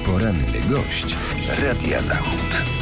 Poranny gość Radia Zachód.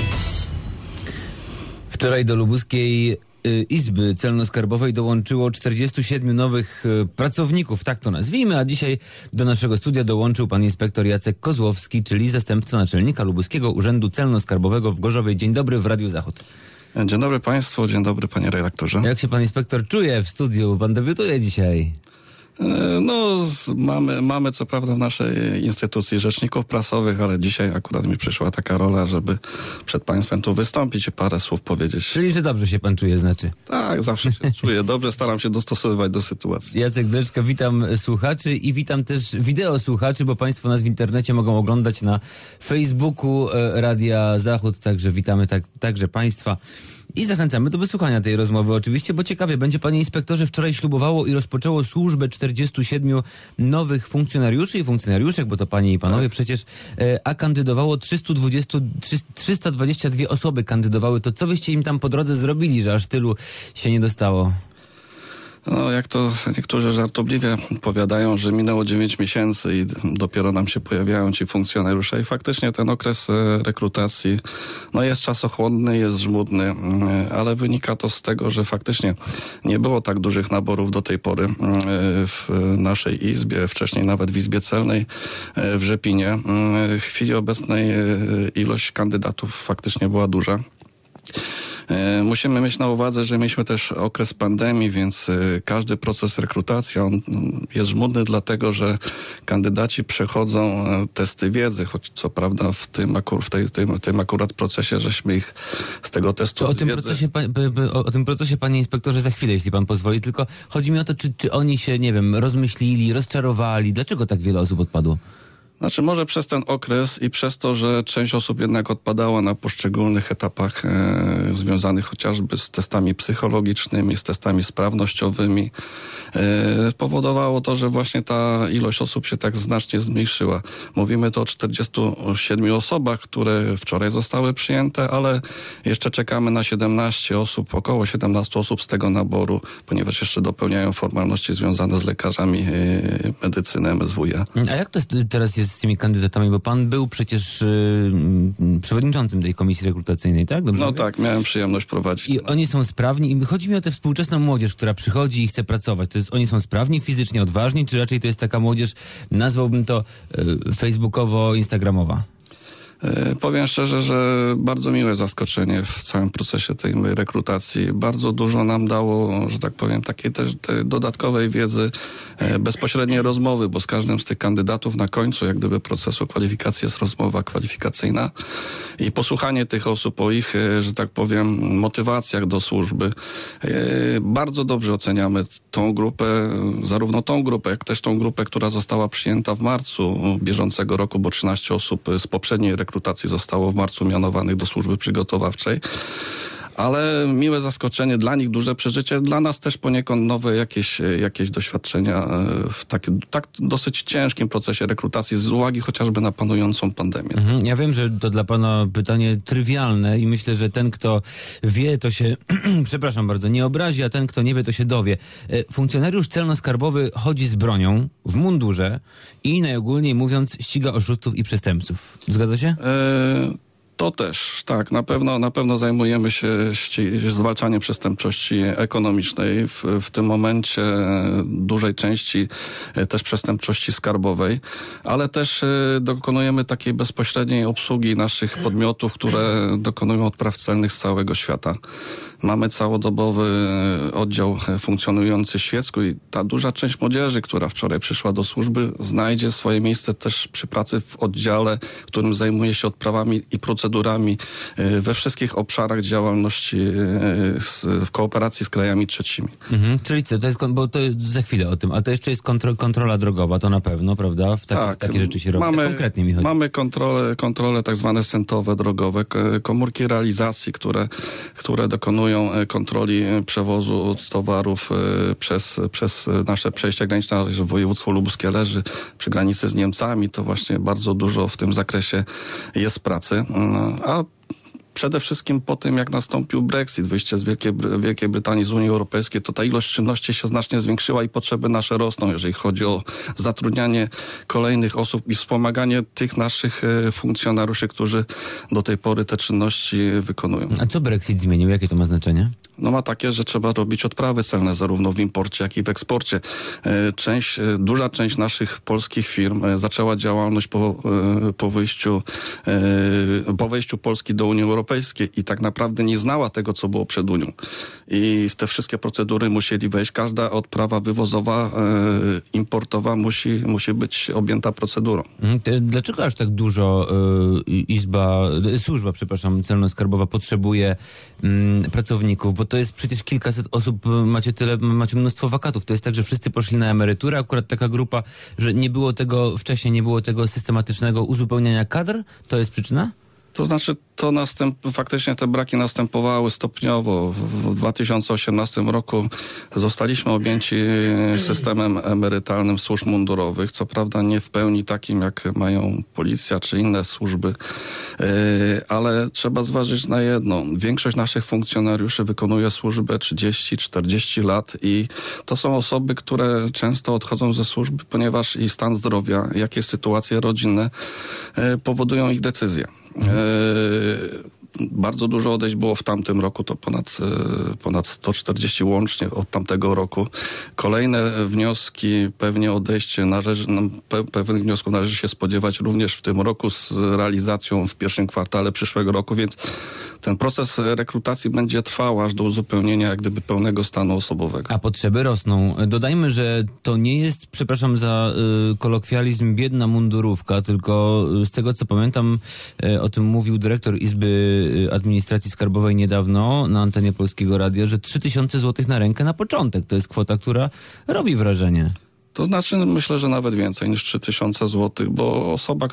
Wczoraj do Lubuskiej Izby Celno-Skarbowej dołączyło 47 nowych pracowników, tak to nazwijmy, a dzisiaj do naszego studia dołączył pan inspektor Jacek Kozłowski, czyli zastępca naczelnika Lubuskiego Urzędu Celno-Skarbowego w Gorzowie. Dzień dobry w Radiu Zachód. Dzień dobry państwu, dzień dobry panie redaktorze. Jak się pan inspektor czuje w studiu? Pan debiutuje dzisiaj. No, mamy co prawda w naszej instytucji rzeczników prasowych, ale dzisiaj akurat mi przyszła taka rola, żeby przed państwem tu wystąpić i parę słów powiedzieć. Czyli, że dobrze się pan czuje, znaczy? Tak, zawsze się czuję dobrze, staram się dostosowywać do sytuacji. Jacek Dreczka, witam słuchaczy i witam też wideo słuchaczy, bo państwo nas w internecie mogą oglądać na Facebooku Radia Zachód, także witamy także państwa. I zachęcamy do wysłuchania tej rozmowy oczywiście, bo ciekawie będzie, panie inspektorze, wczoraj ślubowało i rozpoczęło służbę 47 nowych funkcjonariuszy i funkcjonariuszek, bo to panie i panowie przecież, a kandydowało 322 osoby kandydowały. To co wyście im tam po drodze zrobili, że aż tylu się nie dostało? No, jak to niektórzy żartobliwie powiadają, że minęło 9 miesięcy i dopiero nam się pojawiają ci funkcjonariusze i faktycznie ten okres rekrutacji jest czasochłonny, jest żmudny, ale wynika to z tego, że faktycznie nie było tak dużych naborów do tej pory w naszej izbie, wcześniej nawet w Izbie Celnej w Rzepinie. W chwili obecnej ilość kandydatów faktycznie była duża. Musimy mieć na uwadze, że mieliśmy też okres pandemii, więc każdy proces rekrutacji on jest żmudny, dlatego że kandydaci przechodzą testy wiedzy, choć co prawda w tym akurat procesie żeśmy ich z tego testu wiedzy... O tym procesie, panie inspektorze, za chwilę, jeśli pan pozwoli, tylko chodzi mi o to, czy oni się, nie wiem, rozmyślili, rozczarowali, dlaczego tak wiele osób odpadło? Znaczy może przez ten okres i przez to, że część osób jednak odpadała na poszczególnych etapach związanych chociażby z testami psychologicznymi, z testami sprawnościowymi, powodowało to, że właśnie ta ilość osób się tak znacznie zmniejszyła. Mówimy to o 47 osobach, które wczoraj zostały przyjęte, ale jeszcze czekamy na 17 osób, około 17 osób z tego naboru, ponieważ jeszcze dopełniają formalności związane z lekarzami medycyny MSWiA. A jak to teraz jest z tymi kandydatami, bo pan był przecież przewodniczącym tej komisji rekrutacyjnej, tak? Dobrze mówię? Tak, miałem przyjemność prowadzić. I oni są sprawni i chodzi mi o tę współczesną młodzież, która przychodzi i chce pracować. To jest, oni są sprawni, fizycznie odważni, czy raczej to jest taka młodzież, nazwałbym to facebookowo-instagramowa? Powiem szczerze, że bardzo miłe zaskoczenie w całym procesie tej rekrutacji. Bardzo dużo nam dało, że tak powiem, takiej też dodatkowej wiedzy, bezpośredniej rozmowy, bo z każdym z tych kandydatów na końcu, jak gdyby procesu kwalifikacji jest rozmowa kwalifikacyjna i posłuchanie tych osób o ich, że tak powiem, motywacjach do służby. Bardzo dobrze oceniamy tą grupę, zarówno tą grupę, jak też tą grupę, która została przyjęta w marcu bieżącego roku, bo 13 osób z poprzedniej rekrutacji zostało w marcu mianowanych do służby przygotowawczej. Ale miłe zaskoczenie, dla nich duże przeżycie, dla nas też poniekąd nowe jakieś doświadczenia w takim tak dosyć ciężkim procesie rekrutacji z uwagi chociażby na panującą pandemię. Ja wiem, że to dla pana pytanie trywialne i myślę, że ten, kto wie, to się, przepraszam bardzo, nie obrazi, a ten, kto nie wie, to się dowie. Funkcjonariusz celno-skarbowy chodzi z bronią, w mundurze i najogólniej mówiąc ściga oszustów i przestępców. Zgadza się? To też, tak. Na pewno zajmujemy się zwalczaniem przestępczości ekonomicznej, w tym momencie dużej części też przestępczości skarbowej, ale też dokonujemy takiej bezpośredniej obsługi naszych podmiotów, które dokonują odpraw celnych z całego świata. Mamy całodobowy oddział funkcjonujący w Świecku i ta duża część młodzieży, która wczoraj przyszła do służby, znajdzie swoje miejsce też przy pracy w oddziale, którym zajmuje się odprawami i procedurami we wszystkich obszarach działalności w kooperacji z krajami trzecimi. Czyli co, to jest, bo to za chwilę o tym, ale to jeszcze jest kontrola drogowa, to na pewno, prawda? Takie rzeczy się robi. Konkretnie mi chodzi. Mamy kontrole tak zwane sentowe drogowe, komórki realizacji, które dokonują kontroli przewozu towarów przez nasze przejścia graniczne, że województwo lubuskie leży przy granicy z Niemcami, to właśnie bardzo dużo w tym zakresie jest pracy. A przede wszystkim po tym, jak nastąpił Brexit, wyjście z Wielkiej Brytanii z Unii Europejskiej, to ta ilość czynności się znacznie zwiększyła i potrzeby nasze rosną, jeżeli chodzi o zatrudnianie kolejnych osób i wspomaganie tych naszych funkcjonariuszy, którzy do tej pory te czynności wykonują. A co Brexit zmienił? Jakie to ma znaczenie? No ma takie, że trzeba robić odprawy celne zarówno w imporcie, jak i w eksporcie. Duża część naszych polskich firm zaczęła działalność po wejściu Polski do Unii Europejskiej i tak naprawdę nie znała tego, co było przed Unią. I w te wszystkie procedury musieli wejść. Każda odprawa wywozowa, importowa musi być objęta procedurą. Dlaczego aż tak dużo służba celno-skarbowa potrzebuje pracowników? Bo to jest przecież kilkaset osób, macie mnóstwo wakatów. To jest tak, że wszyscy poszli na emeryturę, akurat taka grupa, że wcześniej nie było tego systematycznego uzupełniania kadr? To jest przyczyna? To znaczy, faktycznie te braki następowały stopniowo. W 2018 roku zostaliśmy objęci systemem emerytalnym służb mundurowych, co prawda nie w pełni takim, jak mają policja czy inne służby, ale trzeba zważyć na jedno. Większość naszych funkcjonariuszy wykonuje służbę 30-40 lat i to są osoby, które często odchodzą ze służby, ponieważ i stan zdrowia, jakieś sytuacje rodzinne powodują ich decyzje. Bardzo dużo odejść było w tamtym roku, to ponad 140 łącznie od tamtego roku. Kolejne wnioski, pewnych wniosków należy się spodziewać również w tym roku z realizacją w pierwszym kwartale przyszłego roku, więc ten proces rekrutacji będzie trwał aż do uzupełnienia jak gdyby pełnego stanu osobowego. A potrzeby rosną. Dodajmy, że to nie jest, przepraszam za kolokwializm, biedna mundurówka, tylko z tego co pamiętam, o tym mówił dyrektor Izby Administracji Skarbowej niedawno na antenie Polskiego Radia, że 3000 zł na rękę na początek. To jest kwota, która robi wrażenie. To znaczy, myślę, że nawet więcej niż 3000 zł, bo osoba,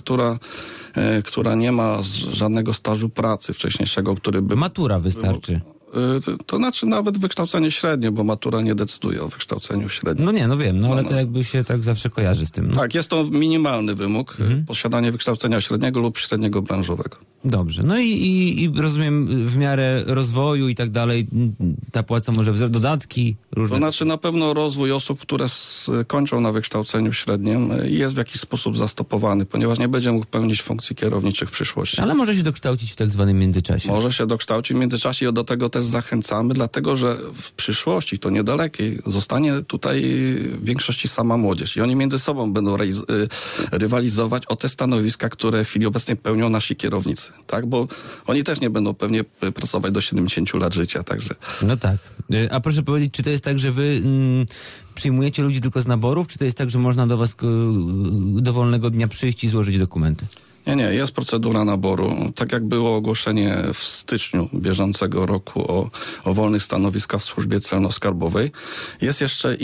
która nie ma żadnego stażu pracy wcześniejszego, który by... Matura wystarczy. To znaczy nawet wykształcenie średnie, bo matura nie decyduje o wykształceniu średnim. Wiem, ale to jakby się tak zawsze kojarzy z tym. No. Tak, jest to minimalny wymóg, posiadanie wykształcenia średniego lub średniego branżowego. Dobrze, no i rozumiem w miarę rozwoju i tak dalej ta płaca może wzrosnąć, dodatki różne. To znaczy na pewno rozwój osób, które kończą na wykształceniu średnim jest w jakiś sposób zastopowany, ponieważ nie będzie mógł pełnić funkcji kierowniczych w przyszłości. Ale może się dokształcić w tak zwanym międzyczasie. Może się dokształcić w międzyczasie i do tego też zachęcamy, dlatego że w przyszłości, to niedalekiej, zostanie tutaj w większości sama młodzież i oni między sobą będą rywalizować o te stanowiska, które w chwili obecnej pełnią nasi kierownicy. Tak, bo oni też nie będą pewnie pracować do 70 lat życia, także... No tak. A proszę powiedzieć, czy to jest tak, że wy przyjmujecie ludzi tylko z naborów, czy to jest tak, że można do was dowolnego dnia przyjść i złożyć dokumenty? Nie, jest procedura naboru. Tak jak było ogłoszenie w styczniu bieżącego roku o wolnych stanowiskach w służbie celno-skarbowej, jest jeszcze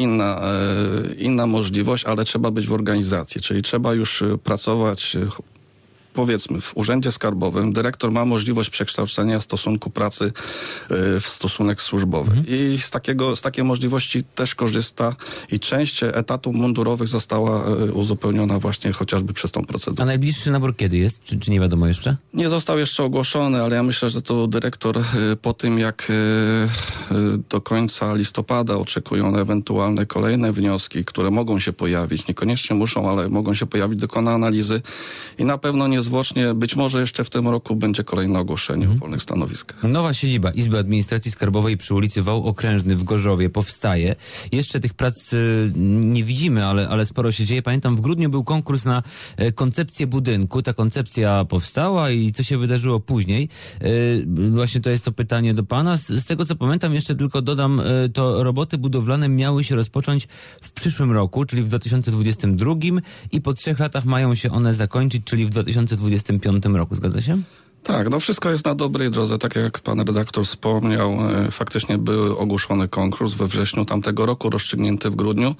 inna możliwość, ale trzeba być w organizacji, czyli trzeba już pracować... Powiedzmy, w urzędzie skarbowym dyrektor ma możliwość przekształcenia stosunku pracy w stosunek służbowy. I z takiej możliwości też korzysta i część etatów mundurowych została uzupełniona właśnie chociażby przez tą procedurę. A najbliższy nabór kiedy jest? Czy nie wiadomo jeszcze? Nie został jeszcze ogłoszony, ale ja myślę, że to dyrektor po tym, jak do końca listopada oczekują na ewentualne kolejne wnioski, które mogą się pojawić, niekoniecznie muszą, ale mogą się pojawić, dokona analizy i na pewno niezwłocznie, być może jeszcze w tym roku będzie kolejne ogłoszenie o wolnych stanowiskach. Nowa siedziba Izby Administracji Skarbowej przy ulicy Wał Okrężny w Gorzowie powstaje. Jeszcze tych prac nie widzimy, ale sporo się dzieje. Pamiętam, w grudniu był konkurs na koncepcję budynku. Ta koncepcja powstała i co się wydarzyło później? Właśnie to jest to pytanie do pana. Z tego co pamiętam, jeszcze tylko dodam, to roboty budowlane miały się rozpocząć w przyszłym roku, czyli w 2022 i po 3 latach mają się one zakończyć, czyli w 2025 roku. Zgadza się? Tak, no wszystko jest na dobrej drodze. Tak jak pan redaktor wspomniał, faktycznie był ogłoszony konkurs we wrześniu tamtego roku, rozstrzygnięty w grudniu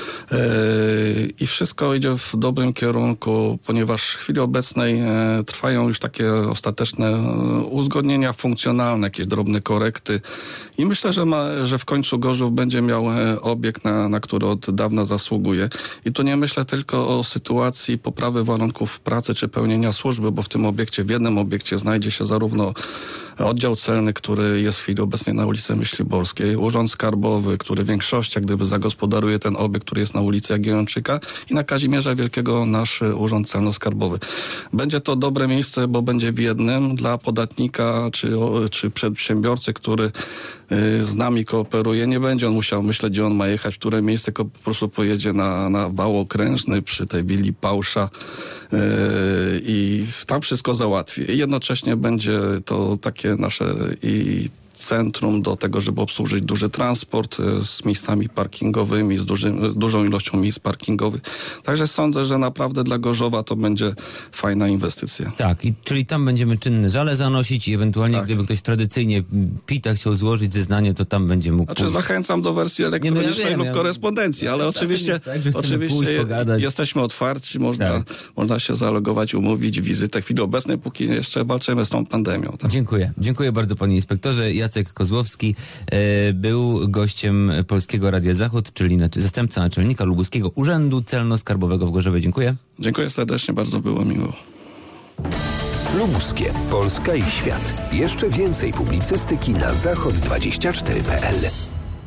i wszystko idzie w dobrym kierunku, ponieważ w chwili obecnej trwają już takie ostateczne uzgodnienia funkcjonalne, jakieś drobne korekty i myślę, że w końcu Gorzów będzie miał obiekt, na który od dawna zasługuje. I tu nie myślę tylko o sytuacji poprawy warunków pracy czy pełnienia służby, bo w tym obiekcie, w jednym obiekcie znajdzie się zarówno oddział celny, który jest w chwili obecnej na ulicy Myśliborskiej, urząd skarbowy, który w większości jak gdyby zagospodaruje ten obiekt, który jest na ulicy Jagiellończyka i na Kazimierza Wielkiego nasz urząd celno-skarbowy. Będzie to dobre miejsce, bo będzie w jednym dla podatnika czy przedsiębiorcy, który z nami kooperuje. Nie będzie on musiał myśleć, gdzie on ma jechać, w które miejsce, tylko po prostu pojedzie na wał okrężny przy tej willi Pausza i tam wszystko załatwi. I jednocześnie będzie to takie nasze i centrum do tego, żeby obsłużyć duży transport z miejscami parkingowymi, z dużą ilością miejsc parkingowych. Także sądzę, że naprawdę dla Gorzowa to będzie fajna inwestycja. Tak, czyli tam będziemy czynne żale zanosić i ewentualnie, gdyby ktoś tradycyjnie PIT-a chciał złożyć zeznanie, to tam będzie mógł pójść. Zachęcam do wersji elektronicznej lub korespondencji, ale oczywiście jesteśmy otwarci, można się zalogować, umówić wizytę. W chwili obecnej, póki jeszcze walczymy z tą pandemią. Tak? Dziękuję bardzo, panie inspektorze. Jacek Kozłowski był gościem Polskiego Radia Zachód, czyli zastępca naczelnika Lubuskiego Urzędu Celno-Skarbowego w Gorzowie. Dziękuję. Dziękuję serdecznie, bardzo było miło. Lubuskie, Polska i świat. Jeszcze więcej publicystyki na zachod24.pl.